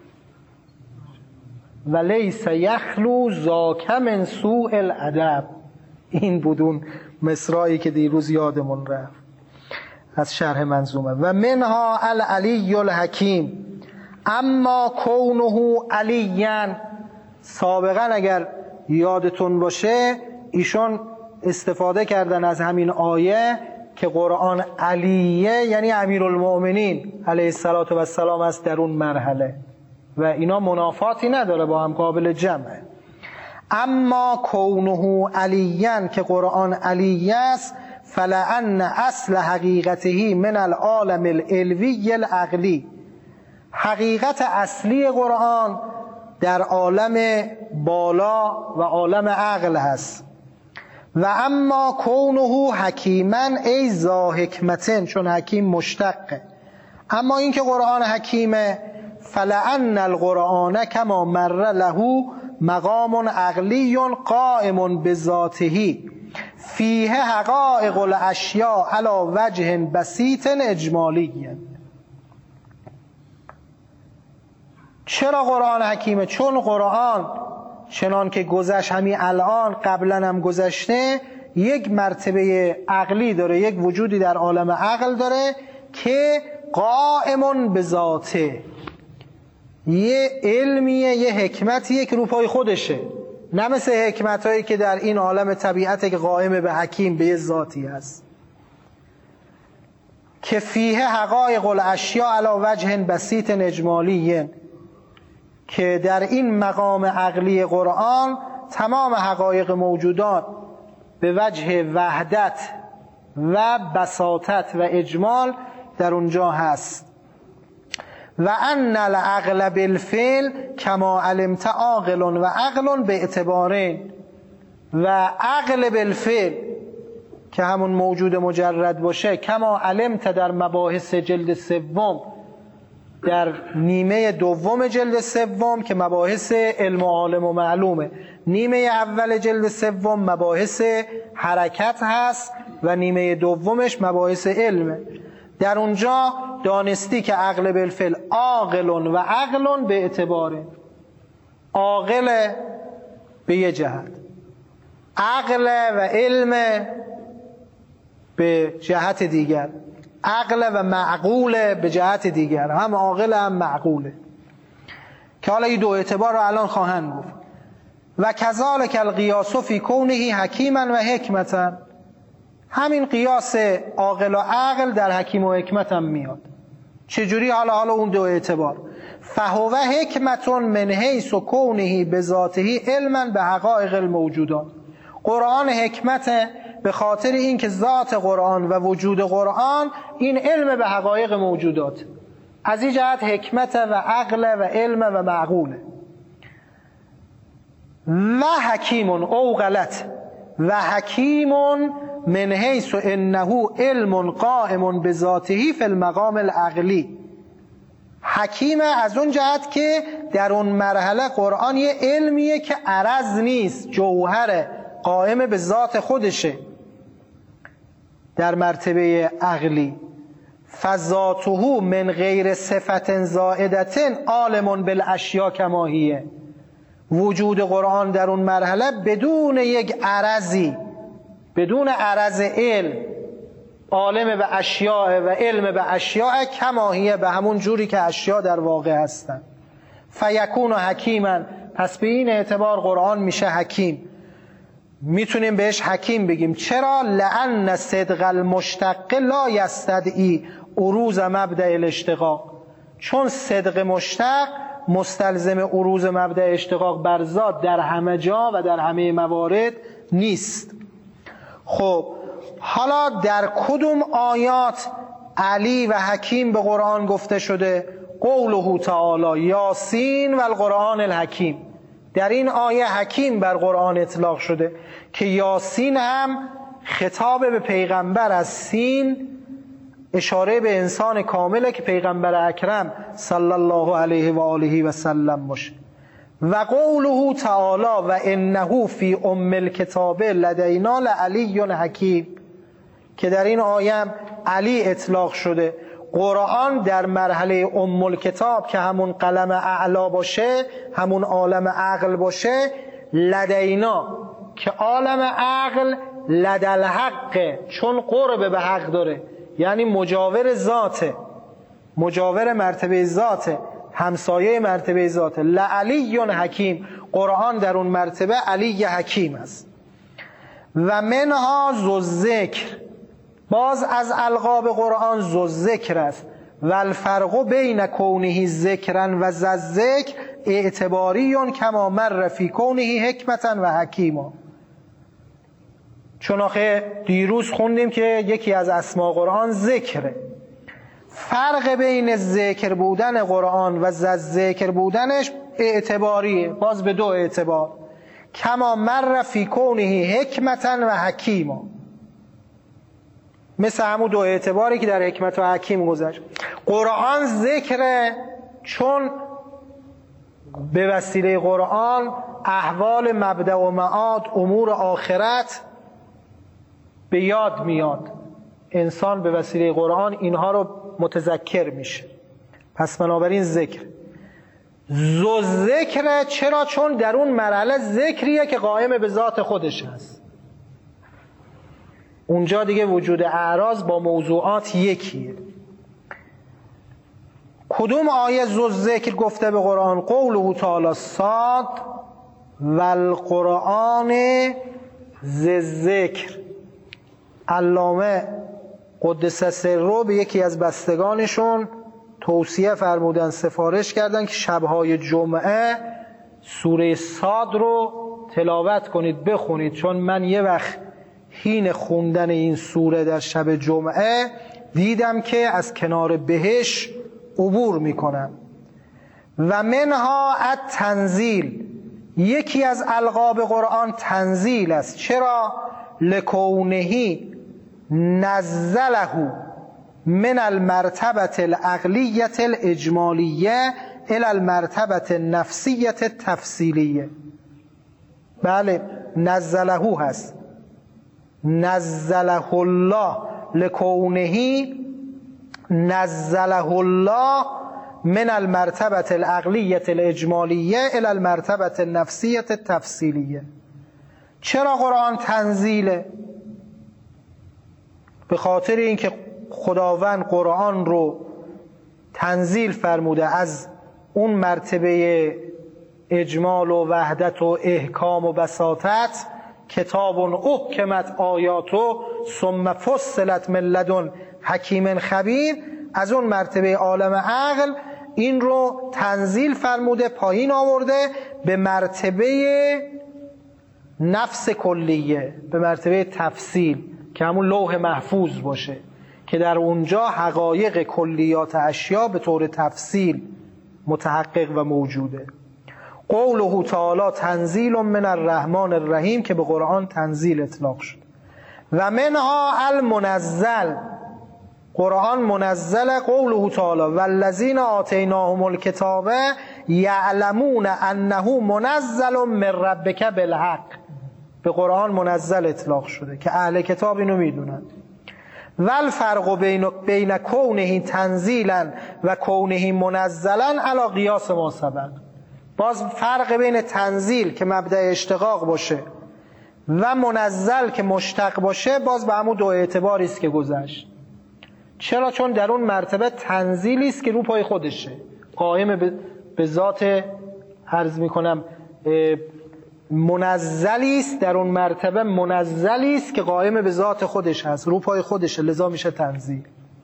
و لیس یخلو ذاک من سوء الادب. این بود اون مصرعی که دیروز یادمون رفت از شرح منظومه. و منها العلی الحکیم. اما کونه علیاً، سابقا اگر یادتون باشه ایشون استفاده کردن از همین آیه که قرآن علیه یعنی امیرالمؤمنین علیه السلام است در اون مرحله و اینا منافاتی نداره، با هم قابل جمعه. اما کونه علیاً که قرآن علیه است، فلأن اصل حقیقته من العالم العلوی العقلی. حقیقت اصلی قرآن در عالم بالا و عالم عقل هست. و اما کونه حکیما ای ذا حکمتن، چون حکیم مشتقه. اما این که قرآن حکیمه، فلأن القرآن کما مر له مقام عقلی قائم بذاته فیه حقائق الاشیاء علی وجه بسیط اجمالی. چرا قرآن حکیمه؟ چون قرآن چنان که گذشت، همین الان قبلا هم گذشته، یک مرتبه عقلی داره، یک وجودی در عالم عقل داره که قائم به ذاته، یه علمیه، یه حکمتیه که رو پای خودشه، نه مثل حکمتایی که در این عالم طبیعته که قائم به حکیم، به یه ذاتی هست که فیه حقایق الاشیاء علی وجه بسیط اجمالی، که در این مقام عقلی قرآن تمام حقایق موجودات به وجه وحدت و بساطت و اجمال در اونجا هست. و ان العقل بالفعل کما علمت عاقل و عقل به اعتبارین. و عقل بالفعل که همون موجود مجرد باشه، کما علمت در مباحث جلد سوم، در نیمه دوم جلد سوم که مباحث علم و عالم و معلومه، نیمه اول جلد سوم مباحث حرکت هست و نیمه دومش مباحث علمه. در اونجا دانستی که عقل بالفعل عاقل و عقل به اعتباره، عاقل به یه جهت، عقل و علم به جهت دیگر، عقل و معقول به جهت دیگر، هم عاقل هم معقوله، که حالا این دو اعتبار رو الان خواهند گفت. و کذالک القیاس فی کونه حکیما و حکمتا، همین قیاس عاقل و عقل در حکیم و حکمت هم میاد. چجوری؟ حالا اون دو اعتبار. فهو حکمت من حیث کونه بذاته علما به حقایق الموجودات، قرآن حکمت به خاطر این که ذات قرآن و وجود قرآن این علم به حقایق موجودات، از این جهت حکمت و عقل و علم و معقوله. و حکیم او غلط، و حکیم من حیث انه علم قائم بذاته فی المقام العقلی، حکیم از اون جهت که در اون مرحله قرآن یه علمیه که عرض نیست، جوهره، قائم به ذات خودشه در مرتبه عقلی. فذاته من غیر صفت زائدت عالم بالاشیاء کما هی، وجود قرآن در اون مرحله بدون یک عرضی، بدون عرض علم، عالم به اشیاء و علم به اشیاء کما هی، به همون جوری که اشیاء در واقع هستن. فیکون حکیما، پس به این اعتبار قرآن میشه حکیم. میتونیم بهش حکیم بگیم. چرا؟ لأن صدق المشتق لا یستدعی عروض مبدأ الاشتقاق، چون صدق مشتق مستلزم عروض مبدأ اشتقاق بر ذات در همه جا و در همه موارد نیست. خب حالا در کدوم آیات علی و حکیم به قرآن گفته شده؟ قوله تعالی یاسین و القرآن الحکیم، در این آیه حکیم بر قرآن اطلاق شده که یاسین هم خطاب به پیغمبر، از سین اشاره به انسان کامله که پیغمبر اکرم صلی الله علیه و آله و سلم باشه. و قوله تعالی و انه فی ام الکتاب لدینا لعلی حکیم، که در این آیه علی اطلاق شده. قرآن در مرحله ام الکتاب که همون قلم اعلا باشه، همون عالم عقل باشه، لدینا که عالم عقل لدل حقه، چون قرب به حق داره، یعنی مجاور ذاته، مجاور مرتبه ذاته، همسایه مرتبه ذاته. لعلی حکیم، قرآن در اون مرتبه علی حکیم است. و منها ذوالذکر، باز از القاب قرآن ذوالذکر است. و الفرق بین کونه ذکرا و ذوالذکر اعتباری کما مر فی کونه حکمتا و حکیما، چون آخه دیروز خوندیم که یکی از اسماء قرآن ذکره. فرق بین ذکر بودن قرآن و ذوالذکر بودنش اعتباریه، باز به دو اعتبار. کما مر فی کونه حکمتا و حکیما، مثل همون دو اعتباری که در حکمت و حکیم گذشت. قرآن ذکره چون به وسیله قرآن احوال مبدأ و معاد، امور آخرت به یاد میاد، انسان به وسیله قرآن اینها رو متذکر میشه، پس بنابراین ذکر. ذوالذکر چرا؟ چون در اون مرحله ذکریه که قائم به ذات خودش هست، اونجا دیگه وجود اعراض با موضوعات یکیه. کدوم آیه ذوالذکر گفته به قرآن؟ قوله تعالی صاد و القرآن ذی الذکر. علامه قدس سره به یکی از بستگانشون توصیه فرمودن، سفارش کردن که شبهای جمعه سوره صاد رو تلاوت کنید، بخونید، چون من یه وقت حین خوندن این سوره در شب جمعه دیدم که از کنار بهش عبور میکنم. و منها التنزیل، یکی از القاب قرآن تنزیل است. چرا؟ لکونهی نزله من المرتبة العقلیة الاجمالیه الى المرتبة النفسیة التفصیلیه. بله نزله هست، نزله الله لکونه نزله الله من المرتبة العقلیة الاجمالیه الى المرتبة النفسیة التفصیلیه. چرا قرآن تنزیله؟ به خاطر اینکه خداوند قرآن رو تنزیل فرموده از اون مرتبه اجمال و وحدت و احکام و بساطت، کتاب احکمت آیاتو ثم فصلت من لدن حکیم خبیر، از اون مرتبه عالم عقل این رو تنزیل فرموده، پایین آورده به مرتبه نفس کلیه، به مرتبه تفصیل که همون لوح محفوظ باشه که در اونجا حقایق کلیات اشیا به طور تفصیل متحقق و موجوده. قوله تعالی تنزیل من الرحمن الرحیم که به قرآن تنزیل اطلاق شد. و منها المنزل، قرآن منزل. قوله تعالی والذین آتیناهم الکتاب یعلمون انه منزل من ربک بالحق، به قرآن منزل اطلاق شده که اهل کتاب اینو میدونن. والفرق بین کونه تنزیلا و کونه منزلا علی قیاس ما سبق. باز فرق بین تنزیل که مبدأ اشتقاق باشه و منزل که مشتق باشه باز به همون دو اعتباری است که گذشت. چرا؟ چون در اون مرتبه تنزیلی است که رو پای خودشه، قائم به ذات، عرض میکنم منزلی است، در اون مرتبه منزلی است که قائم به ذات خودش هست، رو پای خودشه، لذا میشه تنزیل.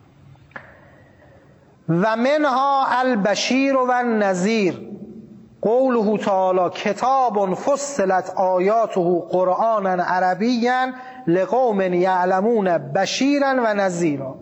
و منها البشیر و النذیر. قوله تعالی کتاب فصلت آیاته قرآنا عربیا لقوم یعلمون بشیرا و نذیرا.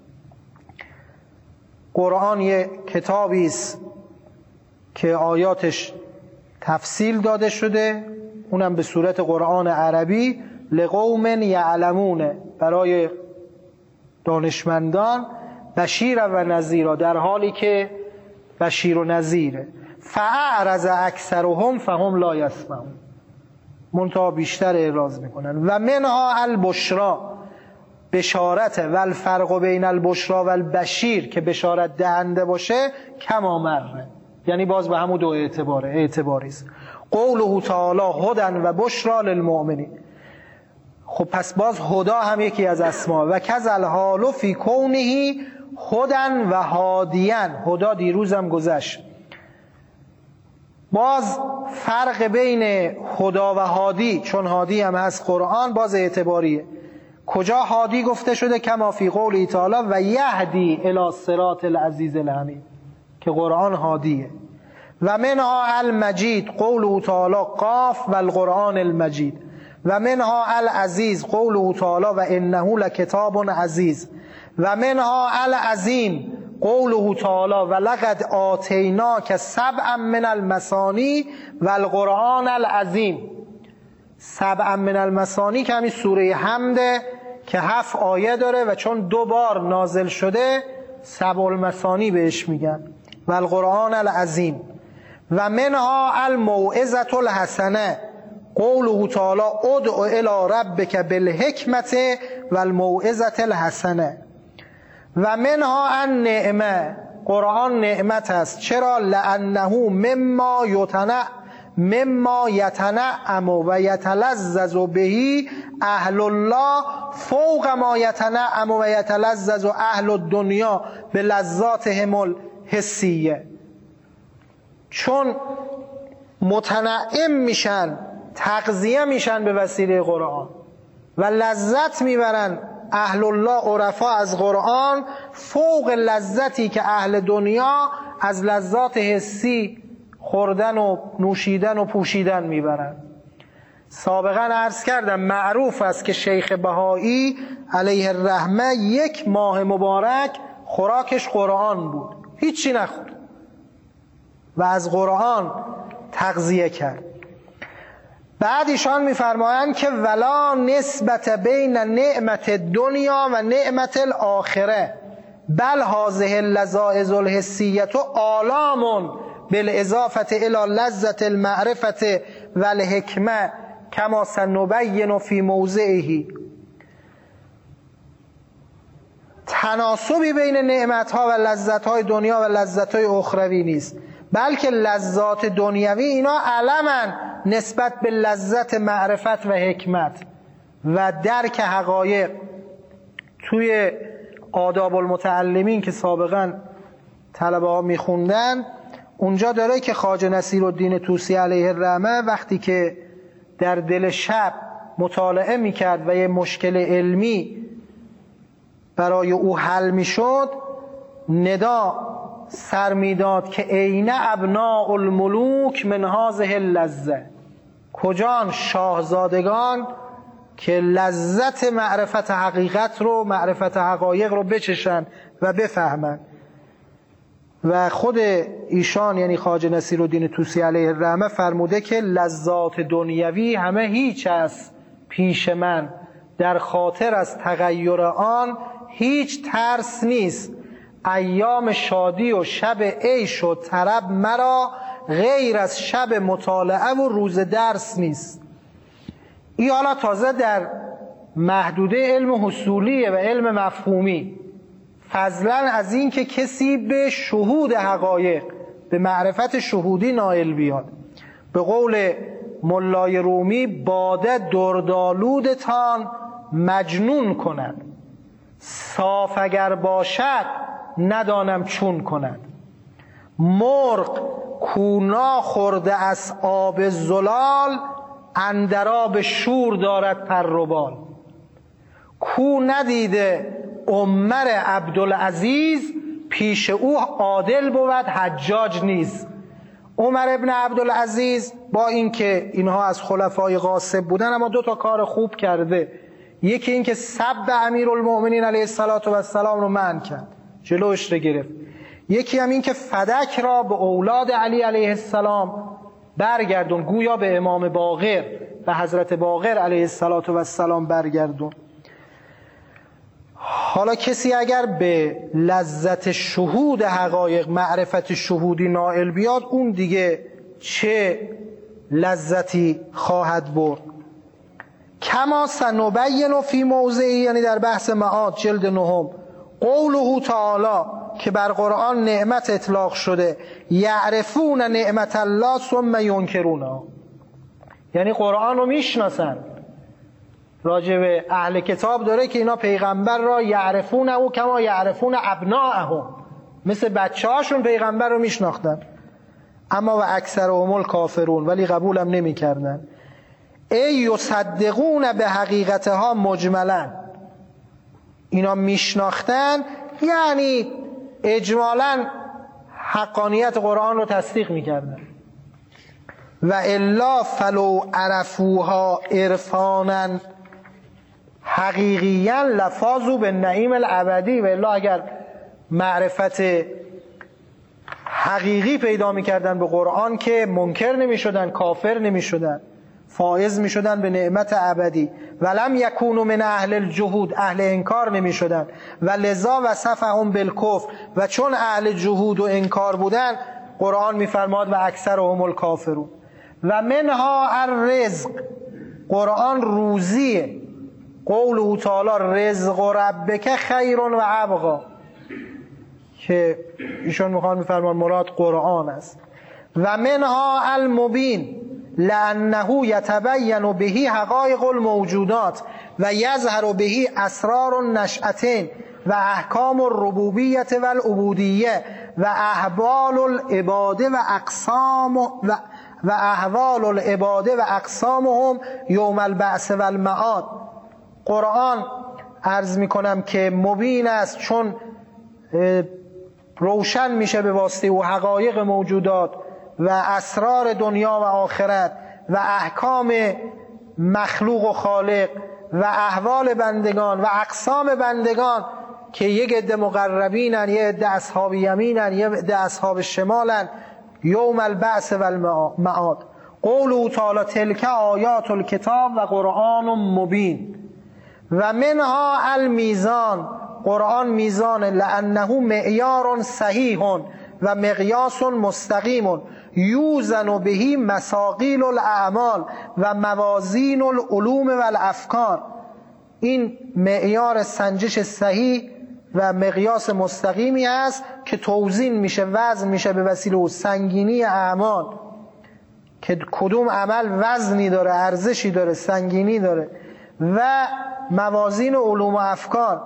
قرآن یه کتابی است که آیاتش تفصیل داده شده، اونم به صورت قرآن عربی، لقوم یعلمون، برای دانشمندان، بشیر و نذیرا، در حالی که بشیر و نذیره. فاعرض اکثرهم فهم لا یسمعون، منتها بیشتر اعراض میکنن. و منها البشرا، بشارت. و الفرق بین البشرا و البشیر که بشارت دهنده باشه کما مره، یعنی باز به همون دو اعتباریست. قوله تعالی هدی و بشرا للمؤمنین. خب پس باز هدا هم یکی از اسما. و کذل حال فی کونه هدی و هادیان. هدا دیروز هم گذشت. باز فرق بین هدا و هادی، چون هادی هم هست قرآن، باز اعتباریه. کجا هادی گفته شده؟ کما فی قوله تعالی و یهدی الی صراط العزیز الحمید، که قرآن هادیه. و منها المجید قوله تعالی قاف و القرآن المجید. و منها العزیز قوله تعالی و انه لکتاب عزیز. و منها العظیم قوله تعالی و لقد آتیناک سبعا من المثانی و القرآن العظیم. سبعا من المثانی که همین سوره حمده که 7 آیه داره و چون 2 بار نازل شده سبع المثانی بهش میگن. و القرآن العظیم. و منها الموعظة الحسنه قوله تعالی ادع الی ربک بالحکمت و الموعظة الحسنه. و منها النعمه، قرآن نعمت است. چرا؟ لانه مما یتنعم و یتلذذ به اهل الله فوق ما یتنعم و یتلذذ اهل الدنیا به لذاتهم الحسیه. چون متنعم میشن، تغذیه میشن به وسیله قرآن و لذت میبرن اهل الله عرفا از قرآن، فوق لذتی که اهل دنیا از لذات حسی خوردن و نوشیدن و پوشیدن میبرن. سابقا عرض کردم معروف است که شیخ بهایی علیه الرحمه 1 ماه مبارک خوراکش قرآن بود، هیچی نخورد و از قرآن تغذیه کرد. بعد ایشان میفرمایند که ولا نسبت بین نعمت دنیا و نعمت الاخره بل هذه اللذائذ الحسیه آلام بالاضافه الی لذت المعرفه و الحکمه کما سنبین فی موضعه. تناسبی بین نعمتها و لذتهای دنیا و لذتهای اخروی نیست، بلکه لذات دنیوی اینا علمن نسبت به لذت معرفت و حکمت و درک حقایق. توی آداب المتعلمین که سابقا طلبه ها میخوندن اونجا داره که خواجه نصیرالدین طوسی علیه الرحمه وقتی که در دل شب مطالعه میکرد و یه مشکل علمی برای او حل میشد، ندا سر میداد که عین ابناء الملوک من هذه اللذه، کجان شاهزادگان که لذت معرفت حقیقت رو، معرفت حقایق رو بچشن و بفهمن. و خود ایشان یعنی خواجه نصیرالدین طوسی علیه الرحمه فرموده که لذات دنیوی همه هیچ است پیش من، در خاطر از تغییر آن هیچ ترس نیست. ایام شادی و شب عیش و طرب مرا، غیر از شب مطالعه و روز درس نیست. این حالا تازه در محدوده علم حصولیه و علم مفهومی، فضلا از این که کسی به شهود حقایق، به معرفت شهودی نائل بیاد. به قول ملای رومی باده دردالودتان مجنون کند، صاف اگر باشد ندانم چون کند. مرغ کونا خورده از آب زلال، اندر آب شور دارد پر و بال. کو ندیده عمر عبدالعزیز، پیش او عادل بود حجاج نیز. عمر ابن عبدالعزیز با اینکه اینها از خلفای غاصب بودن اما دو تا کار خوب کرده. یکی اینکه سب امیرالمؤمنین علیه السلام رو منع کرد، جلوش رو گرفت. یکی هم این که فدک را به اولاد علی علیه السلام برگردون، گویا به امام باقر، به حضرت باقر علیه السلام برگردون. حالا کسی اگر به لذت شهود حقایق، معرفت شهودی نائل بیاد، اون دیگه چه لذتی خواهد برد. کما سنبین فی موضعی، یعنی در بحث معاد جلد 9، قوله تعالی که بر قرآن نعمت اطلاق شده، یعرفون نعمت الله ثم ینکرونها، یعنی قرآن رو میشناسن. راجع به اهل کتاب داره که اینا پیغمبر را یعرفون او کما یعرفون ابناءهم، مثل بچه هاشون پیغمبر رو میشناختن. اما و اکثرهم الکافرون، ولی قبولم نمی کردن. ای یصدقون به حقیقتها مجملا، اینا میشناختن یعنی اجمالا حقانیت قرآن رو تصدیق میکردن. و الا فلو عرفوها عرفانا حقیقیا لفاظوا بالنعیم الابدی. و الا اگر معرفت حقیقی پیدا میکردن به قرآن که منکر نمیشدن، کافر نمیشدن، فائز میشدن به نعمت ابدی. ولم یکونوا من اهل الجحود، اهل انکار نمیشدن. و لذا وصفهم بالکفر، و چون اهل جحود و انکار بودن قرآن میفرماد و اکثرهم الکافرون. و منها الرزق، قرآن روزیه. قوله تعالی رزق ربک خیر و ابقا، که ایشون میخوان میفرمان مراد قرآن است. و منها المبین لانه یتبین به حقایق الموجودات و یظهر به اسرار النشأتین و احکام الربوبیت و العبودیه و احوال العباده و اقسام و احوال العباده و اقسامهم یوم البعث و المعاد. قرآن عرض میکنم که مبین است، چون روشن میشه به واسطه او حقایق موجودات و اسرار دنیا و آخرت و احکام مخلوق و خالق و احوال بندگان و اقسام بندگان که یک عده مقربینن، یک عده اصحاب یمینن، یک عده اصحاب شمالن، یوم البعث و المعاد. قوله تعالی تلک آیات الکتاب و قرآن مبین و منها المیزان، قرآن میزان، لانه معیار صحیح و مقیاس مستقیم یوزن بهی مساقیل الاعمال و موازین العلوم و الافکار. این معیار سنجش صحیح و مقیاس مستقیمی است که توزین میشه، وزن میشه به وسیله سنگینی اعمال، که کدوم عمل وزنی داره، ارزشی داره، سنگینی داره، و موازین علوم و افکار.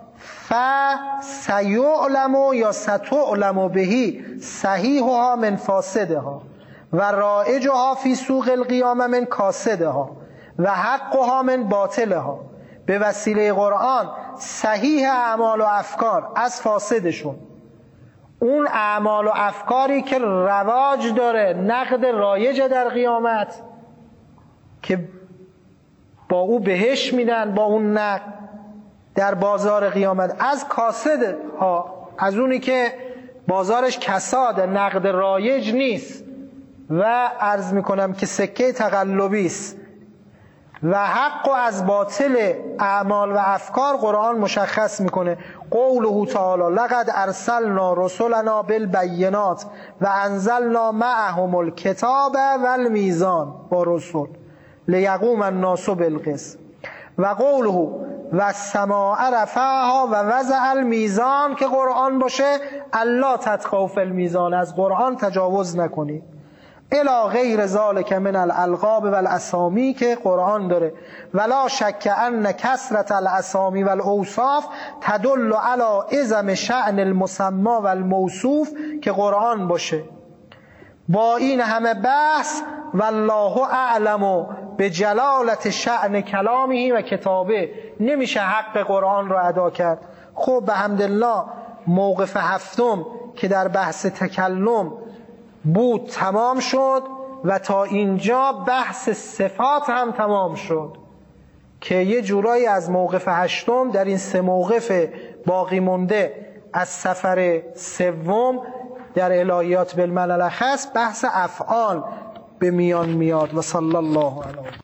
فسیعلم یا ستعلم بهی صحیحها من فاسدها و رائجها فی سوق القیامه من کاسدها و حقها من باطلها. به وسیله قرآن صحیح اعمال و افکار از فاسدشون، اون اعمال و افکاری که رواج داره، نقد رایج در قیامت که با او بهش میدن، با اون نقد در بازار قیامت، از کاسد ها، از اونی که بازارش کساد، نقد رایج نیست و عرض میکنم که سکه تقلبی است. و حق و از باطل اعمال و افکار قرآن مشخص میکنه. قوله تعالی لقد ارسلنا رسلنا بالبینات و انزلنا معهم الکتاب والمیزان با رسول لیقوم الناس بالقسط. و قوله و السماء رفعها و وضع المیزان، که قرآن باشه الا تطغوا فی المیزان، از قرآن تجاوز نکنید. الی غیر ذالک من الالقاب و الاسامی که قرآن داره. ولا شک ان کثرت الاسامی و الاوصاف تدل علی عظم شأن المسمی و الموصوف، که قرآن باشه. با این همه بحث والله اعلم به جلالت شأن کلامی و کتابه نمیشه حق قرآن را ادا کرد. خب به حمدالله موقف هفتم که در بحث تکلم بود تمام شد و تا اینجا بحث صفات هم تمام شد که یه جورایی از موقف هشتم در این سه موقف باقی مونده از سفر سوم در الهیات بالملل الاخص بحث افعال به میان میاد. و صلی الله علیه